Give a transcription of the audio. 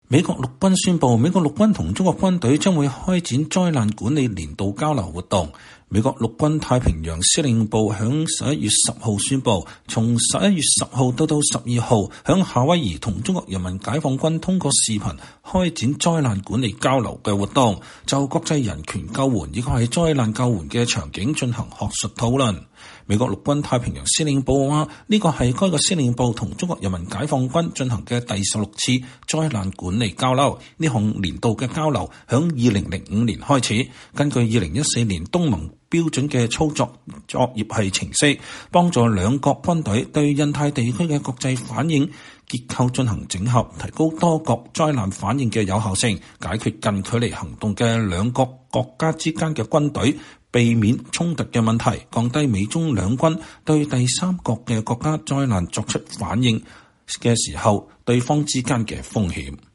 美國陸軍宣布，美國陸軍同中國軍隊將會開展災難管理年度交流活動。美國陸軍太平洋司令部響11月10號宣布，從11月10號到12號，響夏威夷同中國人民解放軍通過視頻開展災難管理交流嘅活動，就國際人權救援以及係災難救援嘅場景進行學術討論。美國陸軍太平洋司令部話，呢個係該個司令部同中國人民解放軍進行嘅第16次災難管理交流。呢項年度嘅交流響2005年開始，根據2014年東盟標準嘅操作業系程式，幫助兩國軍隊對印太地區嘅國際反應結構進行整合，提高多國災難反應嘅有效性，解決近距離行動嘅兩國國家之間嘅軍隊避免衝突嘅問題，降低美中兩軍對第三國嘅國家災難作出反應嘅時候對方之間嘅風險。